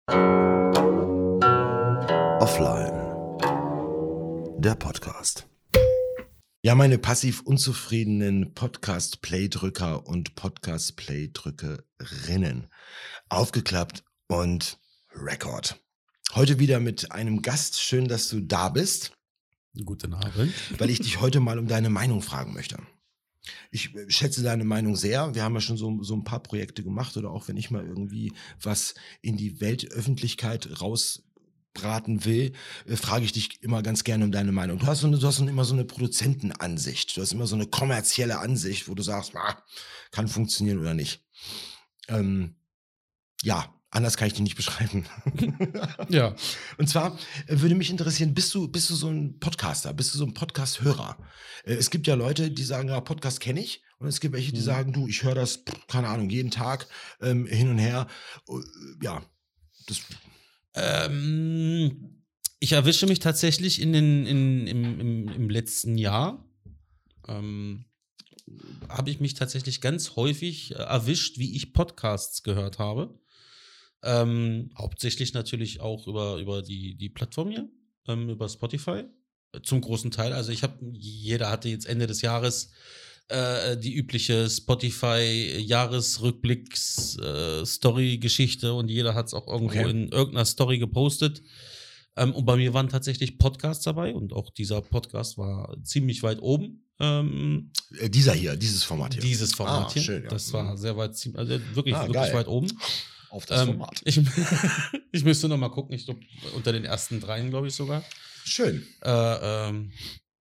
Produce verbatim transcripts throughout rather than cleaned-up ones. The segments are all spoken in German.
Offline. Der Podcast. Ja, meine passiv unzufriedenen Podcast-Playdrücker und Podcast-Playdrückerinnen. Aufgeklappt und Record. Heute wieder mit einem Gast. Schön, dass du da bist. Guten Abend. Weil ich dich heute mal um deine Meinung fragen möchte. Ich schätze deine Meinung sehr. Wir haben ja schon so, so ein paar Projekte gemacht oder auch wenn ich mal irgendwie was in die Weltöffentlichkeit rausbraten will, äh, frage ich dich immer ganz gerne um deine Meinung. Du hast, so eine, du hast so immer so eine Produzentenansicht. Du hast immer so eine kommerzielle Ansicht, wo du sagst, ah, kann funktionieren oder nicht. Ähm, ja. Anders kann ich die nicht beschreiben. Ja. Und zwar äh, würde mich interessieren, bist du, bist du so ein Podcaster? Bist du so ein Podcast-Hörer? Äh, es gibt ja Leute, die sagen, ja, Podcast kenne ich. Und es gibt welche, die Mhm. sagen, du, ich höre das, pff, keine Ahnung, jeden Tag ähm, hin und her. Uh, ja, das. Ähm, ich erwische mich tatsächlich in den, in, im, im, im letzten Jahr. Ähm, habe ich mich tatsächlich ganz häufig äh, erwischt, wie ich Podcasts gehört habe. Ähm, hauptsächlich natürlich auch über, über die, die Plattform hier, ähm, über Spotify, äh, zum großen Teil. Also ich habe, jeder hatte jetzt Ende des Jahres äh, die übliche Spotify-Jahresrückblicks-Story-Geschichte und jeder hat es auch irgendwo Okay. in irgendeiner Story gepostet. Ähm, und bei mir waren tatsächlich Podcasts dabei und auch dieser Podcast war ziemlich weit oben. Ähm, Äh, dieser hier, dieses Format hier. dieses Format Ah, hier, schön, ja. das war sehr weit, ziem- also wirklich, Ah, wirklich geil. weit oben. Auf das Ähm, Format. ich, ich müsste noch mal gucken, ich glaube, unter den ersten dreien, glaube ich sogar. Schön. Äh, ähm,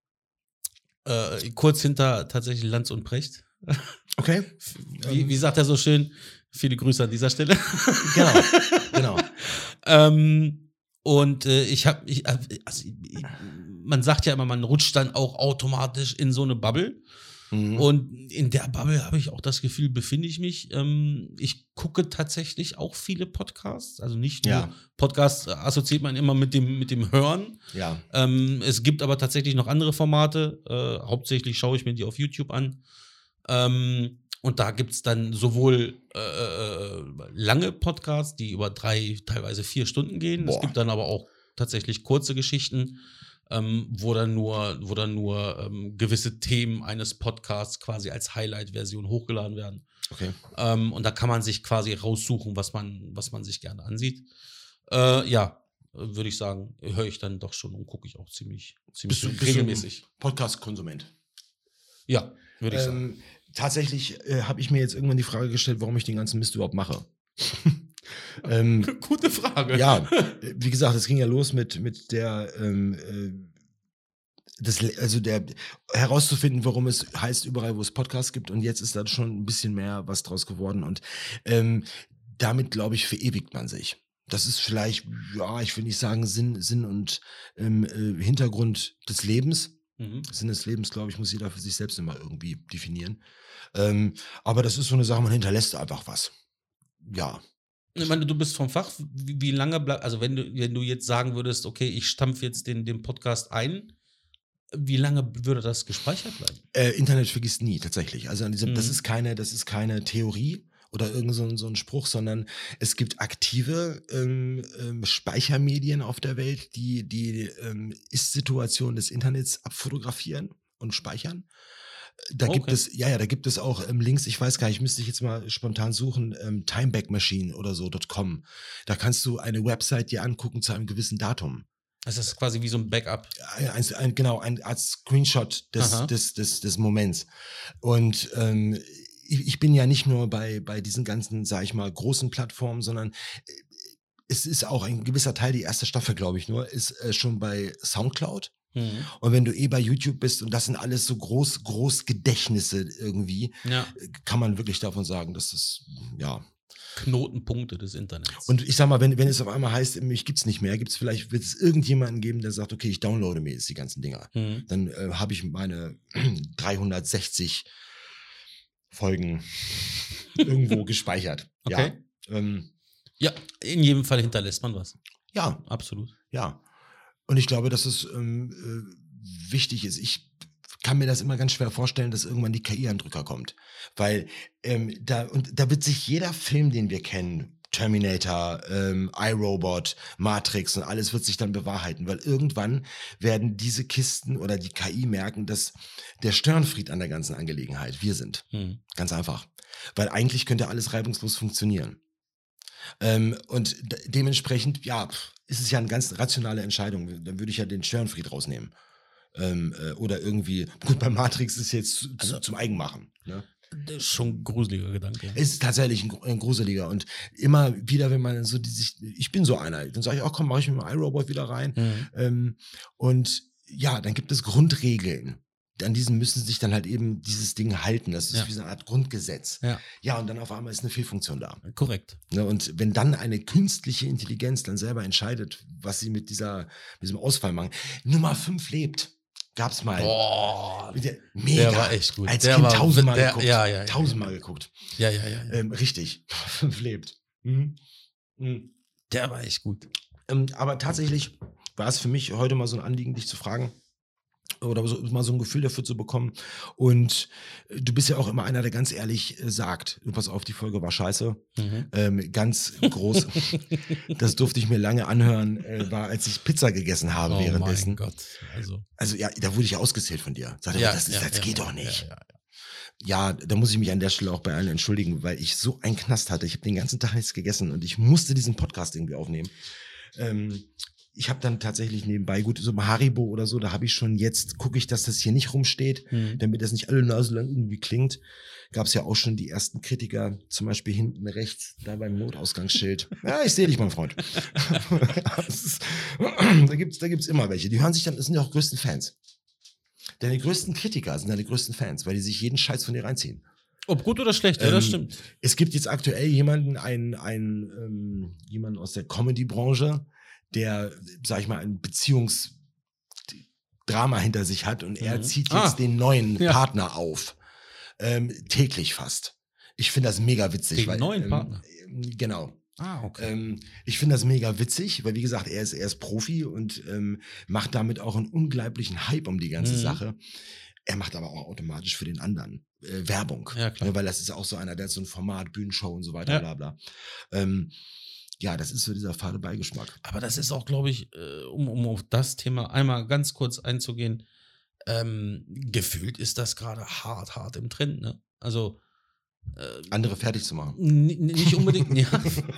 äh, kurz hinter tatsächlich Lanz und Precht. Okay. Wie, wie sagt er so schön? Viele Grüße an dieser Stelle. Genau, genau. ähm, und äh, ich habe, ich, also, ich, man sagt ja immer, man rutscht dann auch automatisch in so eine Bubble. Mhm. Und in der Bubble habe ich auch das Gefühl, befinde ich mich. Ähm, ich gucke tatsächlich auch viele Podcasts. Also nicht nur Ja. Podcasts assoziiert man immer mit dem, mit dem Hören. Ja. Ähm, es gibt aber tatsächlich noch andere Formate. Äh, hauptsächlich schaue ich mir die auf YouTube an. Ähm, und da gibt es dann sowohl äh, äh, lange Podcasts, die über drei, teilweise vier Stunden gehen. Boah. Es gibt dann aber auch tatsächlich kurze Geschichten, ähm, wo dann nur, wo dann nur ähm, gewisse Themen eines Podcasts quasi als Highlight-Version hochgeladen werden. Okay. Ähm, und da kann man sich quasi raussuchen, was man, was man sich gerne ansieht. Äh, ja, würde ich sagen, höre ich dann doch schon und gucke ich auch ziemlich, ziemlich Bist du, bist regelmäßig. du ein Podcast-Konsument? Ja, würde ich sagen. Ähm, tatsächlich äh, habe ich mir jetzt irgendwann die Frage gestellt, warum ich den ganzen Mist überhaupt mache. ähm, Gute Frage. ja, äh, wie gesagt, es ging ja los mit, mit der, ähm, äh, das, also der, herauszufinden, warum es heißt, überall, wo es Podcasts gibt, und jetzt ist da schon ein bisschen mehr was draus geworden, und ähm, damit, glaube ich, verewigt man sich. Das ist vielleicht, ja, ich will nicht sagen Sinn, Sinn und ähm, äh, Hintergrund des Lebens. Mhm. Sinn des Lebens, glaube ich, muss jeder für sich selbst immer irgendwie definieren. Ähm, aber das ist so eine Sache, man hinterlässt einfach was. Ja. Ich meine, du bist vom Fach. Wie, wie lange bleib, also wenn du, wenn du jetzt sagen würdest, okay, ich stampfe jetzt den, den Podcast ein, wie lange würde das gespeichert bleiben? Äh, Internet vergisst nie, tatsächlich. Also an diesem, Mhm. das ist keine, das ist keine Theorie oder irgend so ein, so ein Spruch, sondern es gibt aktive ähm, ähm, Speichermedien auf der Welt, die die ähm, Ist-Situation des Internets abfotografieren und speichern. Da Okay. gibt es, ja, ja, da gibt es auch ähm, Links, ich weiß gar nicht, müsste ich jetzt mal spontan suchen, ähm, Timeback Machine oder so .com. Da kannst du eine Website dir angucken zu einem gewissen Datum. Das ist quasi wie so ein Backup. Ein, ein, ein, genau, ein Art Screenshot des, Aha. des, des, des Moments. Und ähm, ich, ich bin ja nicht nur bei, bei diesen ganzen, sag ich mal, großen Plattformen, sondern äh, es ist auch ein gewisser Teil, die erste Staffel, glaube ich nur, ist äh, schon bei Soundcloud. Mhm. Und wenn du eh bei YouTube bist, und das sind alles so groß, groß Gedächtnisse irgendwie, Ja. äh, kann man wirklich davon sagen, dass das, ja. Knotenpunkte des Internets. Und ich sag mal, wenn, wenn es auf einmal heißt, mich gibt's nicht mehr, gibt's vielleicht, wird es irgendjemanden geben, der sagt, okay, ich downloade mir jetzt die ganzen Dinger. Mhm. Dann äh, habe ich meine dreihundertsechzig Folgen irgendwo gespeichert. Okay. Ja. Ähm, Ja, in jedem Fall hinterlässt man was. ja, Absolut. ja. Und ich glaube, dass es ähm, äh, wichtig ist. Ich kann mir das immer ganz schwer vorstellen, dass irgendwann die K I an den Drücker kommt. Weil ähm, da, und da wird sich jeder Film, den wir kennen, Terminator, ähm, iRobot, Matrix und alles wird sich dann bewahrheiten, weil irgendwann werden diese Kisten oder die K I merken, dass der Störenfried an der ganzen Angelegenheit wir sind. Hm. Ganz einfach. Weil eigentlich könnte alles reibungslos funktionieren. Ähm, und d- dementsprechend, ja, ist es ja eine ganz rationale Entscheidung. Dann würde ich ja den Störenfried rausnehmen. Ähm, äh, oder irgendwie, gut, bei Matrix ist jetzt zu, Also- zu, zum Eigenmachen. Ne? Das ist schon ein gruseliger Gedanke. Es ist tatsächlich ein, gru- ein gruseliger. Und immer wieder, wenn man so die sich, ich bin so einer, dann sage ich, ach komm, mache ich mit dem iRobot wieder rein. Mhm. Ähm, und ja, dann gibt es Grundregeln. An diesen müssen sich dann halt eben dieses Ding halten. Das ist Ja. wie so eine Art Grundgesetz. Ja, Ja, und dann auf einmal ist eine Fehlfunktion da. korrekt. Ne, und wenn dann eine künstliche Intelligenz dann selber entscheidet, was sie mit dieser, mit diesem Ausfall machen. Nummer fünf lebt. Gab's mal. Boah, Mit der- Mega. der war echt gut. Als der Kind war, tausendmal der, geguckt. Ja, ja, ja. Tausendmal geguckt. Ja, ja, ja. ja. Ähm, richtig. Fünf lebt. Mhm. Mhm. Der war echt gut. Ähm, aber tatsächlich war es für mich heute mal so ein Anliegen, dich zu fragen. Oder so, mal so ein Gefühl dafür zu bekommen. Und äh, du bist ja auch immer einer, der ganz ehrlich äh, sagt, du, pass auf, die Folge war scheiße. Mhm. Ähm, ganz groß. Das durfte ich mir lange anhören, äh, war, als ich Pizza gegessen habe Oh währenddessen. mein Gott. Also, Also ja, da wurde ich ausgezählt von dir. Sagte, ja, das, ist, ja, das ja, geht ja, doch nicht. Ja, ja, ja. Ja, da muss ich mich an der Stelle auch bei allen entschuldigen, weil ich so einen Knast hatte. Ich habe den ganzen Tag nichts gegessen und ich musste diesen Podcast irgendwie aufnehmen. Ähm, ich habe dann tatsächlich nebenbei, gut, so ein Haribo oder so, da habe ich schon jetzt, gucke ich, dass das hier nicht rumsteht, Mhm. damit das nicht alle Nase lang irgendwie klingt. Gab es ja auch schon die ersten Kritiker, zum Beispiel hinten rechts, da beim Notausgangsschild. Ja, ich sehe dich, mein Freund. Das ist, da gibt's, da gibt's immer welche. Die hören sich dann, das sind ja auch größten Fans. Deine größten Kritiker sind deine größten Fans, weil die sich jeden Scheiß von dir reinziehen. Ob gut oder schlecht, ja, das Ähm, stimmt. Es gibt jetzt aktuell jemanden, einen, einen, ähm, jemanden aus der Comedy-Branche, der, sag ich mal, ein Beziehungsdrama hinter sich hat und er Mhm. zieht jetzt Ah. den neuen Ja. Partner auf. Ähm, täglich fast. Ich finde das mega witzig. Den weil, neuen ähm, Partner? Genau. Ah, okay. Ähm, ich finde das mega witzig, weil wie gesagt, er ist, er ist Profi und ähm, macht damit auch einen unglaublichen Hype um die ganze Mhm. Sache. Er macht aber auch automatisch für den anderen äh, Werbung. Ja, klar. Ne, weil das ist auch so einer, der hat so ein Format, Bühnenshow und so weiter, Ja. bla bla. Ähm, ja, das ist so dieser fade Beigeschmack. Aber das ist auch, glaube ich, äh, um, um auf das Thema einmal ganz kurz einzugehen, ähm, gefühlt ist das gerade hart, hart im Trend, ne? Also äh, Andere fertig zu machen. n- n- nicht unbedingt, ja.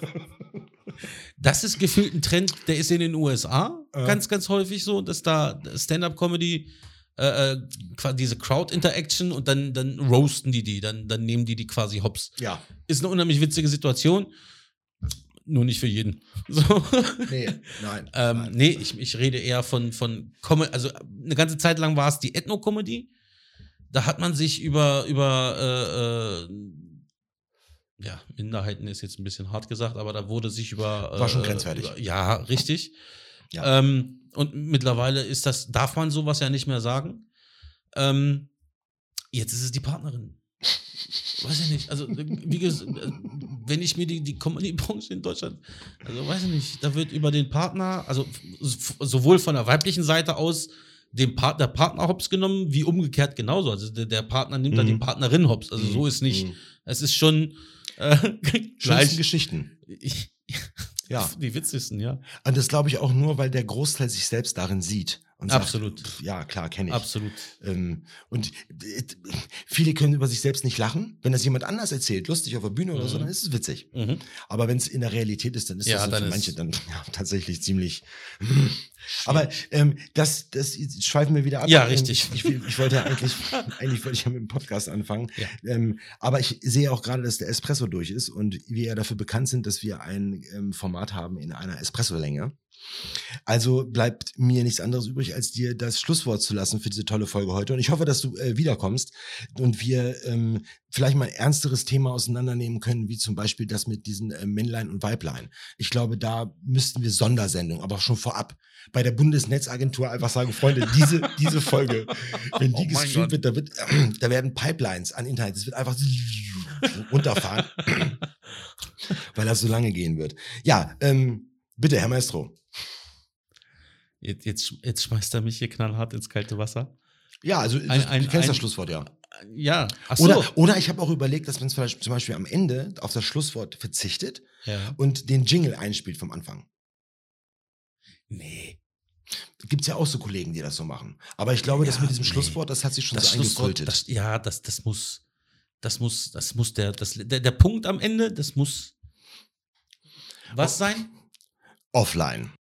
Das ist gefühlt ein Trend, der ist in den U S A Ja. ganz, ganz häufig so, dass da Stand-Up-Comedy, äh, äh, quasi diese Crowd-Interaction und dann, dann roasten die die, dann, dann nehmen die die quasi hops. Ja, Ist eine unheimlich witzige Situation, nur nicht für jeden. So. nee, nein. Ähm, nein. nee, ich, ich rede eher von, von Com also eine ganze Zeit lang war es die Ethno-Comedy. Da hat man sich über, über äh, äh, ja, Minderheiten ist jetzt ein bisschen hart gesagt, aber da wurde sich über. War schon äh, grenzwertig. Über, ja, richtig. Ja. Ähm, und mittlerweile ist das, darf man sowas ja nicht mehr sagen. Ähm, jetzt ist es die Partnerin. Weiß ich nicht. Also, wie gesagt, wenn ich mir die, die Comedy-Branche in Deutschland, also weiß ich nicht, da wird über den Partner, also f- sowohl von der weiblichen Seite aus dem Part, der Partner hops genommen, wie umgekehrt genauso. Also der, der Partner nimmt dann Mhm. die Partnerin hops. Also Mhm. so ist nicht. Mhm. Es ist schon äh, Schönste gleich. Geschichten. Ich, Ja. Die witzigsten, ja. Und das glaube ich auch nur, weil der Großteil sich selbst darin sieht. Und Absolut. Sagt, pf, ja, klar, kenne ich. Absolut. Ähm, und äh, viele können über sich selbst nicht lachen. Wenn das jemand anders erzählt, lustig auf der Bühne oder so, Mhm. dann ist es witzig. Mhm. Aber wenn es in der Realität ist, dann ist Ja, das so dann für ist- manche dann ja, tatsächlich ziemlich. Aber ähm, das, das jetzt schweifen wir wieder ab. Ja, Ähm, richtig. Ich, ich, ich wollte ja eigentlich, eigentlich wollte ich ja mit dem Podcast anfangen. Ja. Ähm, aber ich sehe auch gerade, dass der Espresso durch ist und wir ja dafür bekannt sind, dass wir ein ähm, Format haben in einer Espresso-Länge. Also bleibt mir nichts anderes übrig, als dir das Schlusswort zu lassen für diese tolle Folge heute. Und ich hoffe, dass du äh, wiederkommst und wir ähm, vielleicht mal ein ernsteres Thema auseinandernehmen können, wie zum Beispiel das mit diesen äh, Männlein und Weiblein. Ich glaube, da müssten wir Sondersendungen, aber auch schon vorab bei der Bundesnetzagentur einfach sagen, Freunde, diese, diese Folge, wenn die Oh mein gestreamt Gott. wird, da, wird, äh, da werden Pipelines an Internet, es wird einfach runterfahren, weil das so lange gehen wird. Ja, ähm, bitte, Herr Maestro. Jetzt, jetzt, jetzt schmeißt er mich hier knallhart ins kalte Wasser. Ja, also Ein- ein- du kennst ein- das Schlusswort, ja. Ja, ach so. Oder, oder ich habe auch überlegt, dass man zum Beispiel, zum Beispiel am Ende auf das Schlusswort verzichtet Ja. und den Jingle einspielt vom Anfang. Nee. Gibt es ja auch so Kollegen, die das so machen. Aber ich glaube, Ja, das mit diesem nee. Schlusswort, das hat sich schon Das so Schlusswort, eingekultet. das, ja, das, das muss, das muss, das muss der, das, der, der Punkt am Ende, das muss was sein? Offline.